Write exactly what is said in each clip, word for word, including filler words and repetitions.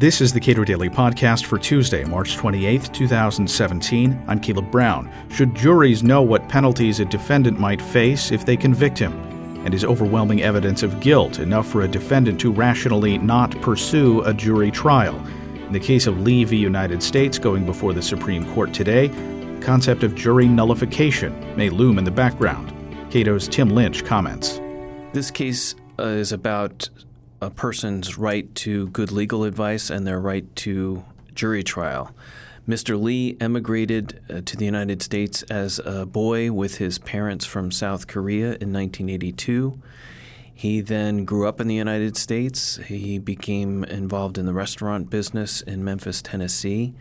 This is the Cato Daily Podcast for Tuesday, March twenty-eighth, twenty seventeen. I'm Caleb Brown. Should juries know what penalties a defendant might face if they convict him? And is overwhelming evidence of guilt enough for a defendant to rationally not pursue a jury trial? In the case of Lee v. United States going before the Supreme Court today, the concept of jury nullification may loom in the background. Cato's Tim Lynch comments. This case uh, is about a person's right to good legal advice and their right to jury trial. Mister Lee emigrated uh, to the United States as a boy with his parents from South Korea in nineteen eighty-two. He then grew up in the United States. He became involved in the restaurant business in Memphis, Tennessee.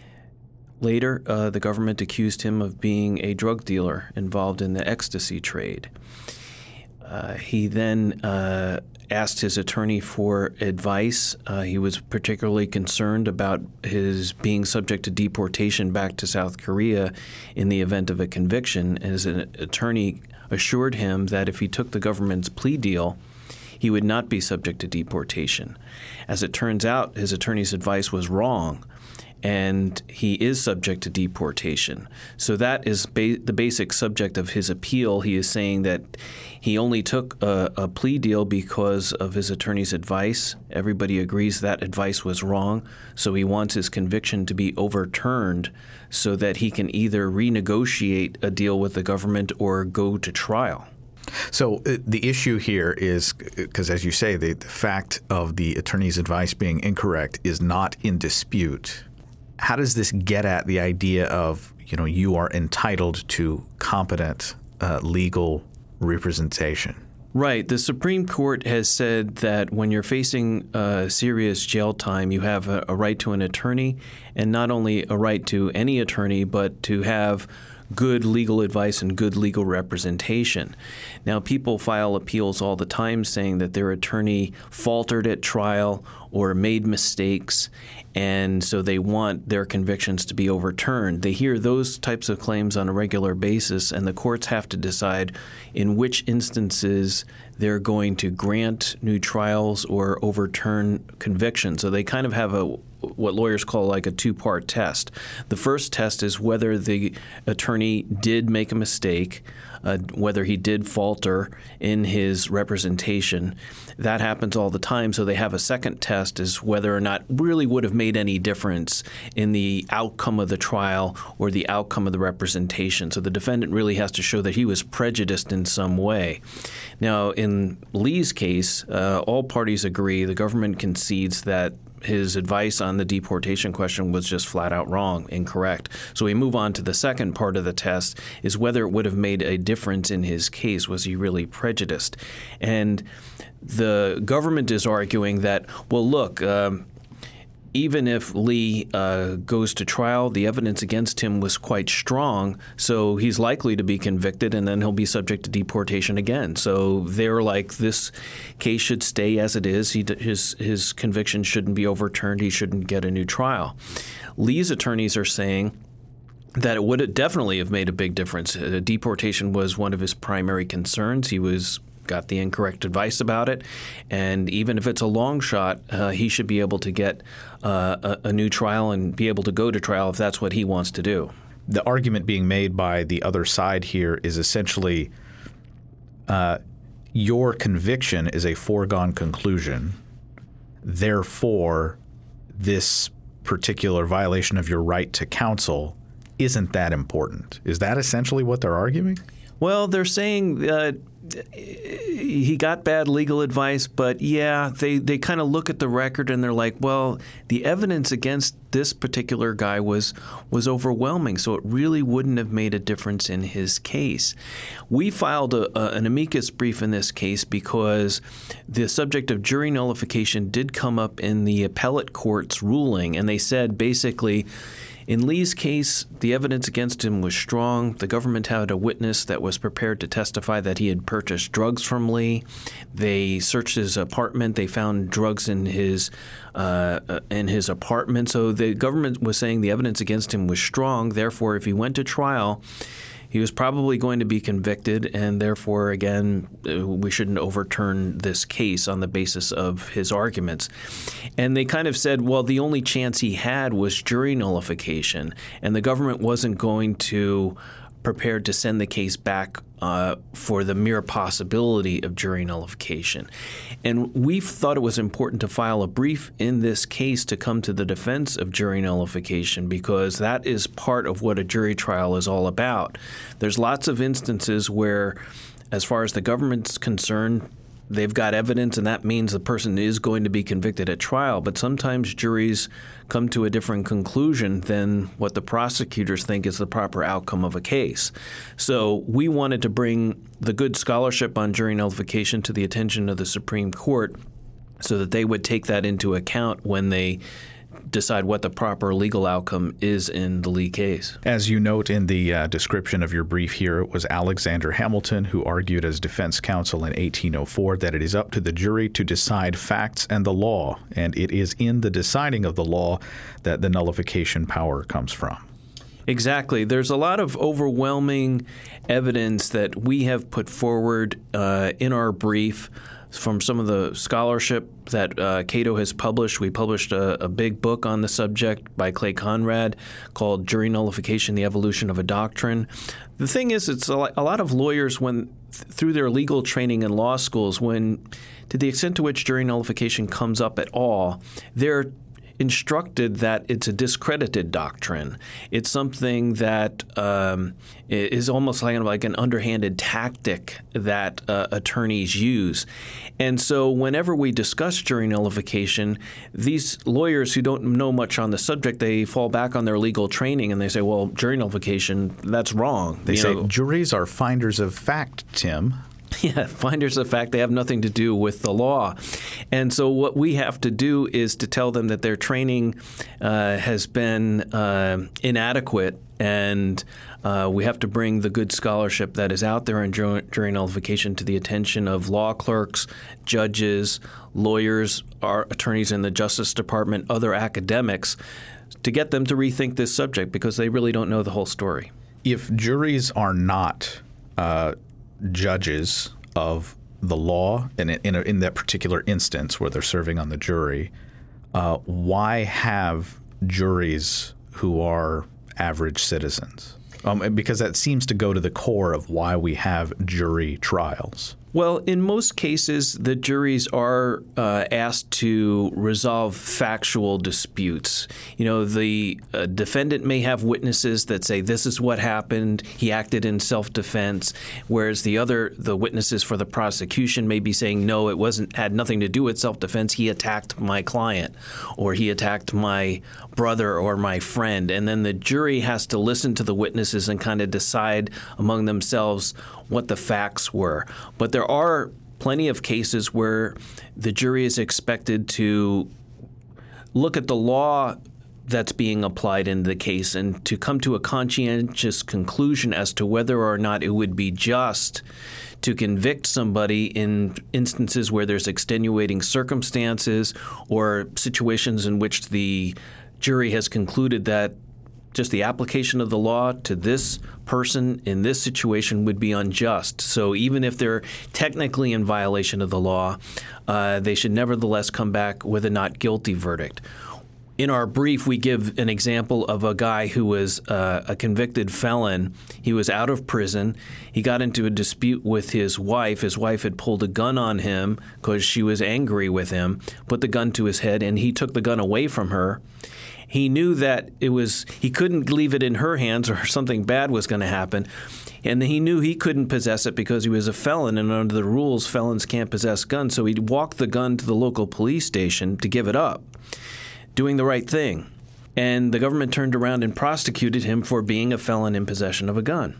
Later, uh, the government accused him of being a drug dealer involved in the ecstasy trade. Uh, he then uh, asked his attorney for advice. Uh, he was particularly concerned about his being subject to deportation back to South Korea in the event of a conviction. As an attorney assured him that if he took the government's plea deal, he would not be subject to deportation. As it turns out, his attorney's advice was wrong, and he is subject to deportation. So that is ba- the basic subject of his appeal. He is saying that he only took a, a plea deal because of his attorney's advice. Everybody agrees that advice was wrong, so he wants his conviction to be overturned so that he can either renegotiate a deal with the government or go to trial. So uh, the issue here is, because as you say, the, the fact of the attorney's advice being incorrect is not in dispute. How does this get at the idea of, you know, you are entitled to competent uh, legal representation? Right. The Supreme Court has said that when you're facing uh, serious jail time, you have a, a right to an attorney, and not only a right to any attorney, but to have good legal advice and good legal representation. Now, people file appeals all the time saying that their attorney faltered at trial or made mistakes, and so they want their convictions to be overturned. They hear those types of claims on a regular basis, and the courts have to decide in which instances they're going to grant new trials or overturn convictions. So they kind of have a what lawyers call like a two-part test. The first test is whether the attorney did make a mistake, uh, whether he did falter in his representation. That happens all the time. So they have a second test is whether or not really would have made any difference in the outcome of the trial or the outcome of the representation. So the defendant really has to show that he was prejudiced in some way. Now, in Lee's case, uh, all parties agree, the government concedes that his advice on the deportation question was just flat out wrong, incorrect. So we move on to the second part of the test is whether it would have made a difference in his case. Was he really prejudiced? And the government is arguing that, well, look, um, even if Lee uh, goes to trial, the evidence against him was quite strong, so he's likely to be convicted, and then he'll be subject to deportation again. So they're like, this case should stay as it is. He, his, his conviction shouldn't be overturned. He shouldn't get a new trial. Lee's attorneys are saying that it would definitely have made a big difference. Uh, deportation was one of his primary concerns. He was got the incorrect advice about it, and even if it's a long shot, uh, he should be able to get uh, a, a new trial and be able to go to trial if that's what he wants to do. The argument being made by the other side here is essentially uh, your conviction is a foregone conclusion. Therefore, this particular violation of your right to counsel isn't that important. Is that essentially what they're arguing? Well, they're saying that he got bad legal advice, but yeah, they, they kind of look at the record and they're like, well, the evidence against this particular guy was was overwhelming, so it really wouldn't have made a difference in his case. We filed a, a, an amicus brief in this case because the subject of jury nullification did come up in the appellate court's ruling, and they said basically, in Lee's case, the evidence against him was strong. The government had a witness that was prepared to testify that he had purchased drugs from Lee. They searched his apartment. They found drugs in his uh, in his apartment. So the government was saying the evidence against him was strong. Therefore, if he went to trial, he was probably going to be convicted, and therefore, again, we shouldn't overturn this case on the basis of his arguments. And they kind of said, well, the only chance he had was jury nullification, and the government wasn't going to prepared to send the case back uh, for the mere possibility of jury nullification. And we thought it was important to file a brief in this case to come to the defense of jury nullification, because that is part of what a jury trial is all about. There's lots of instances where, as far as the government's concerned, they've got evidence, and that means the person is going to be convicted at trial. But sometimes juries come to a different conclusion than what the prosecutors think is the proper outcome of a case. So we wanted to bring the good scholarship on jury nullification to the attention of the Supreme Court so that they would take that into account when they decide what the proper legal outcome is in the Lee case. As you note in the uh, description of your brief here, it was Alexander Hamilton who argued as defense counsel in eighteen oh four that it is up to the jury to decide facts and the law, and it is in the deciding of the law that the nullification power comes from. Exactly. There's a lot of overwhelming evidence that we have put forward uh, in our brief from some of the scholarship that uh, Cato has published. We published a, a big book on the subject by Clay Conrad called Jury Nullification, the Evolution of a Doctrine. The thing is, it's a lot, a lot of lawyers, when th- through their legal training in law schools, when to the extent to which jury nullification comes up at all, they're instructed that it's a discredited doctrine. It's something that um, is almost like, like an underhanded tactic that uh, attorneys use. And so whenever we discuss jury nullification, these lawyers who don't know much on the subject, they fall back on their legal training and they say, well, jury nullification, that's wrong. They you say know, juries are finders of fact, Tim. Yeah, finders of fact, they have nothing to do with the law. And so what we have to do is to tell them that their training uh, has been uh, inadequate, and uh, we have to bring the good scholarship that is out there in jury nullification to the attention of law clerks, judges, lawyers, our attorneys in the Justice Department, other academics, to get them to rethink this subject, because they really don't know the whole story. If juries are not uh judges of the law, and in, in, in that particular instance where they're serving on the jury, uh, why have juries who are average citizens? Um, because that seems to go to the core of why we have jury trials. Well, in most cases, the juries are uh, asked to resolve factual disputes. You know, the uh, defendant may have witnesses that say this is what happened, he acted in self-defense, whereas the other, the witnesses for the prosecution may be saying, no, it wasn't, had nothing to do with self-defense, he attacked my client, or he attacked my brother or my friend. And then the jury has to listen to the witnesses and kind of decide among themselves what the facts were. But there are plenty of cases where the jury is expected to look at the law that's being applied in the case and to come to a conscientious conclusion as to whether or not it would be just to convict somebody in instances where there's extenuating circumstances or situations in which the jury has concluded that just the application of the law to this person in this situation would be unjust. So even if they're technically in violation of the law, uh, they should nevertheless come back with a not guilty verdict. In our brief, we give an example of a guy who was uh, a convicted felon. He was out of prison. He got into a dispute with his wife. His wife had pulled a gun on him because she was angry with him, put the gun to his head, and he took the gun away from her. He knew that it was he couldn't leave it in her hands or something bad was going to happen. And he knew he couldn't possess it because he was a felon, and under the rules, felons can't possess guns. So he walked the gun to the local police station to give it up, doing the right thing. And the government turned around and prosecuted him for being a felon in possession of a gun.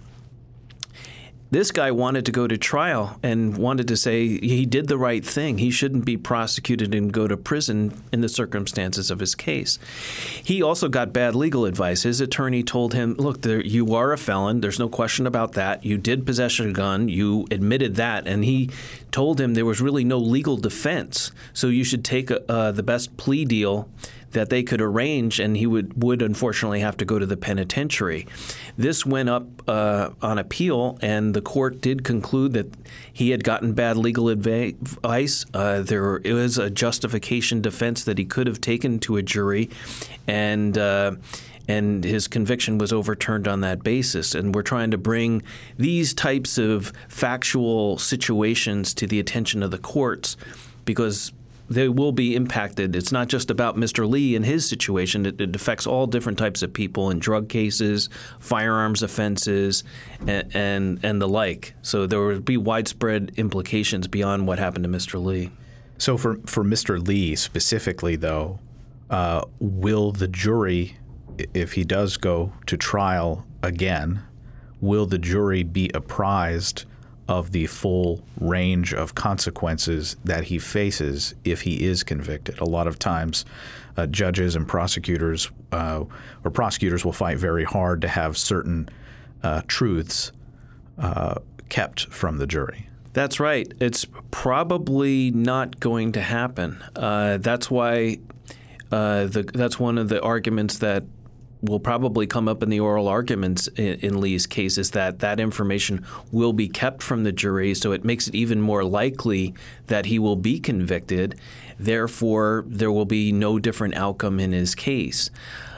This guy wanted to go to trial and wanted to say he did the right thing. He shouldn't be prosecuted and go to prison in the circumstances of his case. He also got bad legal advice. His attorney told him, look, there, you are a felon. There's no question about that. You did possess a gun. You admitted that. And he told him there was really no legal defense. So you should take uh, the best plea deal that they could arrange, and he would, would unfortunately have to go to the penitentiary. This went up uh, on appeal, and the court did conclude that he had gotten bad legal advice. Uh, there is a justification defense that he could have taken to a jury, and uh, and his conviction was overturned on that basis. And we're trying to bring these types of factual situations to the attention of the courts because they will be impacted. It's not just about Mister Lee and his situation. It, it affects all different types of people in drug cases, firearms offenses, and, and and the like. So there would be widespread implications beyond what happened to Mister Lee. So for, for Mister Lee specifically, though, uh, will the jury, if he does go to trial again, will the jury be apprised of the full range of consequences that he faces if he is convicted? A lot of times uh, judges and prosecutors uh, or prosecutors will fight very hard to have certain uh, truths uh, kept from the jury. That's right. It's probably not going to happen. Uh, that's why uh, the, that's one of the arguments that will probably come up in the oral arguments in, in Lee's case, is that that information will be kept from the jury, so it makes it even more likely that he will be convicted. Therefore, there will be no different outcome in his case.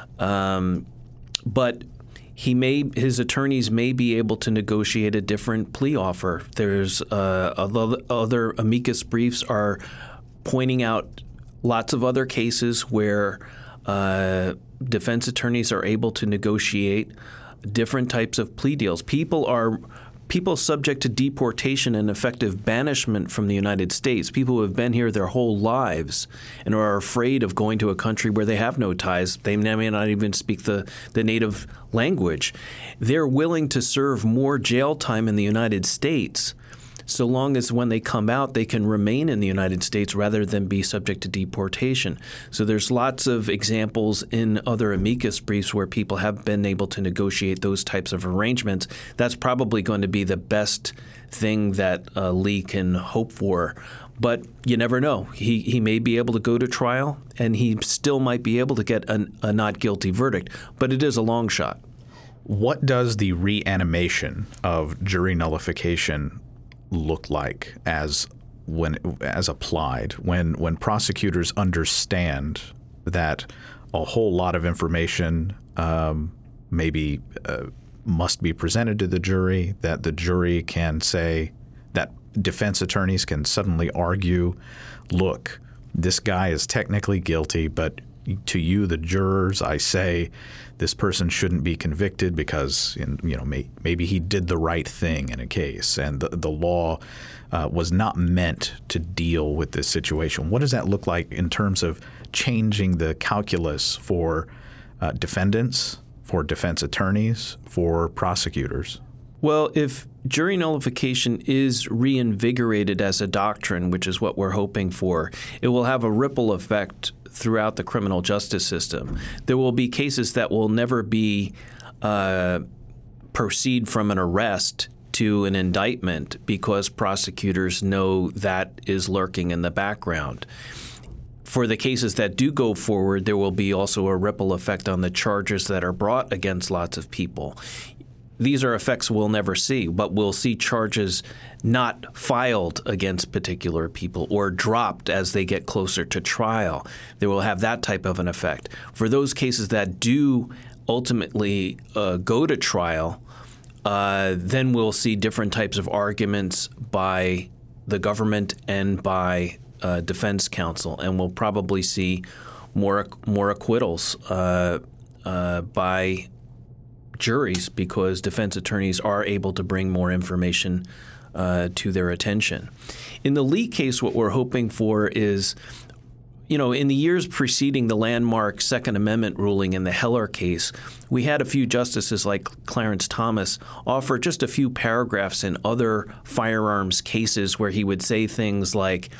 Um, but he may, his attorneys may be able to negotiate a different plea offer. There's uh, other, other amicus briefs are pointing out lots of other cases where uh, defense attorneys are able to negotiate different types of plea deals. People are people subject to deportation and effective banishment from the United States, people who have been here their whole lives and are afraid of going to a country where they have no ties. They may not even speak the, the native language. They're willing to serve more jail time in the United States so long as when they come out, they can remain in the United States rather than be subject to deportation. So there's lots of examples in other amicus briefs where people have been able to negotiate those types of arrangements. That's probably going to be the best thing that uh, Lee can hope for. But you never know. He he may be able to go to trial, and he still might be able to get an, a not guilty verdict. But it is a long shot. What does the reanimation of jury nullification look like as when as applied when when prosecutors understand that a whole lot of information um, maybe uh, must be presented to the jury, that the jury can say, that defense attorneys can suddenly argue, look, this guy is technically guilty, but to you, the jurors, I say this person shouldn't be convicted because, in, you know, may, maybe he did the right thing in a case, and the, the law uh, was not meant to deal with this situation. What does that look like in terms of changing the calculus for uh, defendants, for defense attorneys, for prosecutors? Well, if jury nullification is reinvigorated as a doctrine, which is what we're hoping for, it will have a ripple effect throughout the criminal justice system. There will be cases that will never be uh, proceed from an arrest to an indictment because prosecutors know that is lurking in the background. For the cases that do go forward, there will be also a ripple effect on the charges that are brought against lots of people. These are effects we'll never see, but we'll see charges not filed against particular people or dropped as they get closer to trial. They will have that type of an effect. For those cases that do ultimately uh, go to trial, uh, then we'll see different types of arguments by the government and by uh, defense counsel, and we'll probably see more more acquittals uh, uh, by juries because defense attorneys are able to bring more information uh, to their attention. In the Lee case, what we're hoping for is, you know, in the years preceding the landmark Second Amendment ruling in the Heller case, we had a few justices like Clarence Thomas offer just a few paragraphs in other firearms cases where he would say things like,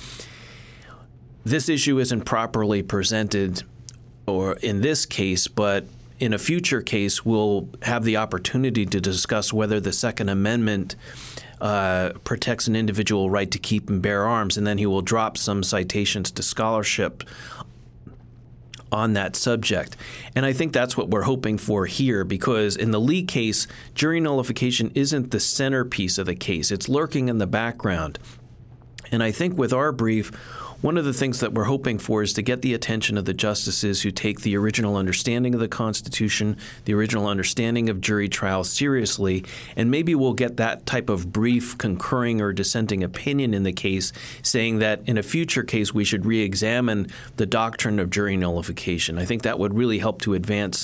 this issue isn't properly presented or in this case, but in a future case, we'll have the opportunity to discuss whether the Second Amendment uh, protects an individual right to keep and bear arms, and then he will drop some citations to scholarship on that subject. And I think that's what we're hoping for here, because in the Lee case, jury nullification isn't the centerpiece of the case. It's lurking in the background. And I think with our brief, one of the things that we're hoping for is to get the attention of the justices who take the original understanding of the Constitution, the original understanding of jury trial seriously, and maybe we'll get that type of brief concurring or dissenting opinion in the case saying that in a future case we should re-examine the doctrine of jury nullification. I think that would really help to advance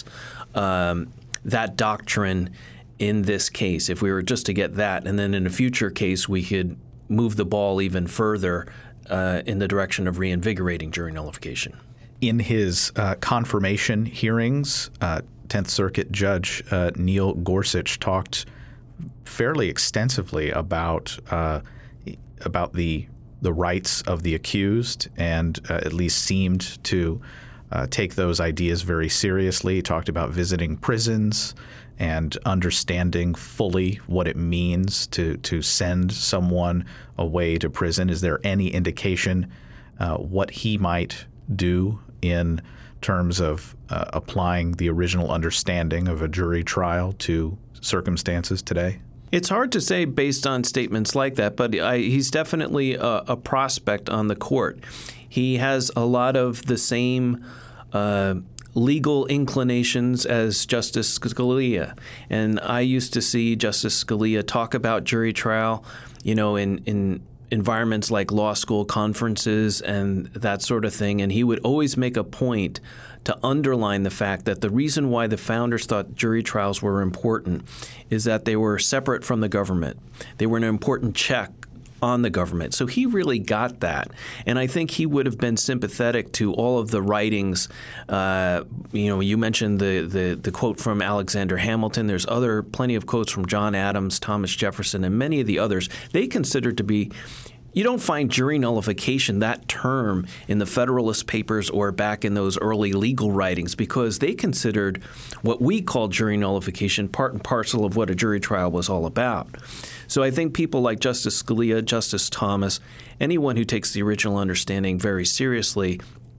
um, that doctrine in this case if we were just to get that, and then in a future case we could move the ball even further Uh, in the direction of reinvigorating jury nullification. In his uh, confirmation hearings, uh, Tenth Circuit Judge uh, Neil Gorsuch talked fairly extensively about uh, about the the rights of the accused, and uh, at least seemed to uh, take those ideas very seriously. He talked about visiting prisons and understanding fully what it means to to send someone away to prison. Is there any indication uh, what he might do in terms of uh, applying the original understanding of a jury trial to circumstances today? It's hard to say based on statements like that, but I, he's definitely a, a prospect on the court. He has a lot of the same uh, legal inclinations as Justice Scalia. And I used to see Justice Scalia talk about jury trial, you know, in, in environments like law school conferences and that sort of thing. And he would always make a point to underline the fact that the reason why the founders thought jury trials were important is that they were separate from the government. They were an important check on the government. So he really got that. And I think he would have been sympathetic to all of the writings. Uh, you know, you mentioned the, the, the quote from Alexander Hamilton. There's other plenty of quotes from John Adams, Thomas Jefferson, and many of the others. They considered to be You don't find jury nullification, that term, in the Federalist Papers or back in those early legal writings, because they considered what we call jury nullification part and parcel of what a jury trial was all about. So I think people like Justice Scalia, Justice Thomas, anyone who takes the original understanding very seriously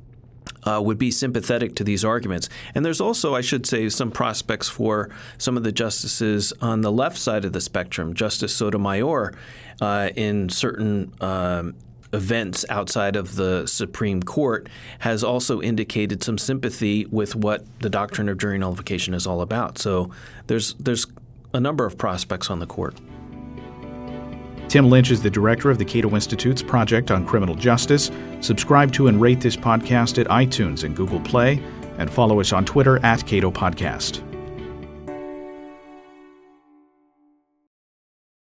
Uh, would be sympathetic to these arguments. And there's also, I should say, some prospects for some of the justices on the left side of the spectrum. Justice Sotomayor, uh, in certain um, events outside of the Supreme Court, has also indicated some sympathy with what the doctrine of jury nullification is all about. So there's there's a number of prospects on the court. Tim Lynch is the director of the Cato Institute's Project on Criminal Justice. Subscribe to and rate this podcast at iTunes and Google Play, and follow us on Twitter at Cato Podcast.